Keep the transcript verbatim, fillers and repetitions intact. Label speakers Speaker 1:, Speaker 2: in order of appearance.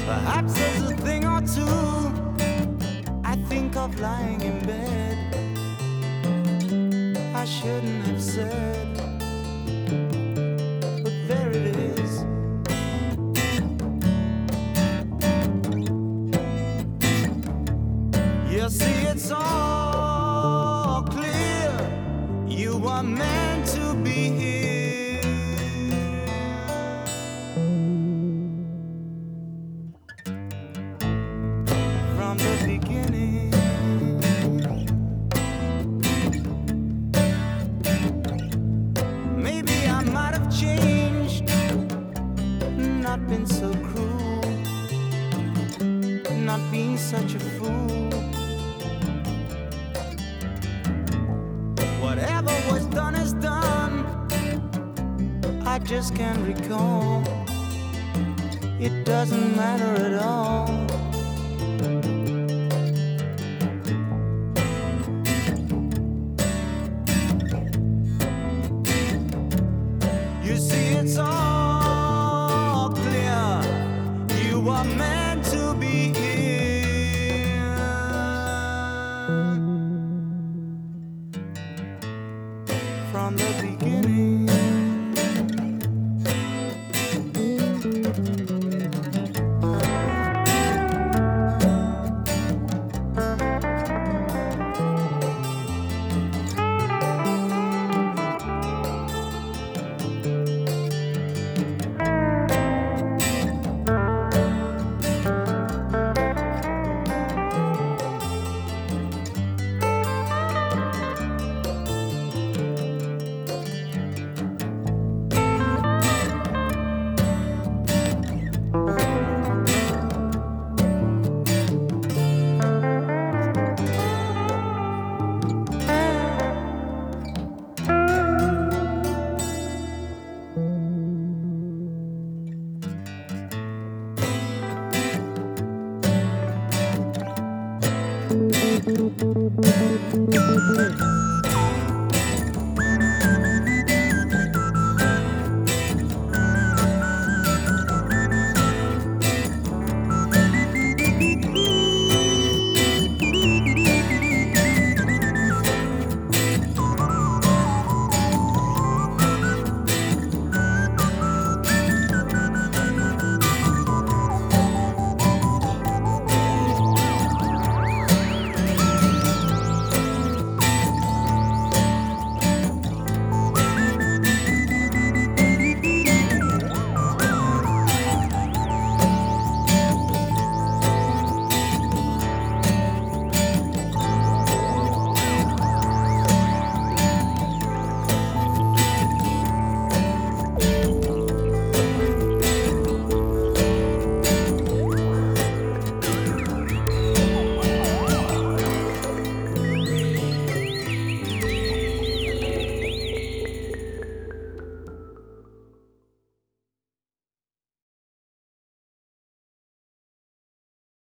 Speaker 1: Perhaps there's a thing or two I think of lying in bed I shouldn't have said, but there it is. You see, it's all clear. You are meant to be here from the beginning. Maybe I might have changed, not been so cruel, not being such a fool. Whatever was done is done. I just can't recall. It doesn't matter at all. You see, it's all clear. You are meant to be here from the beginning. Thank you.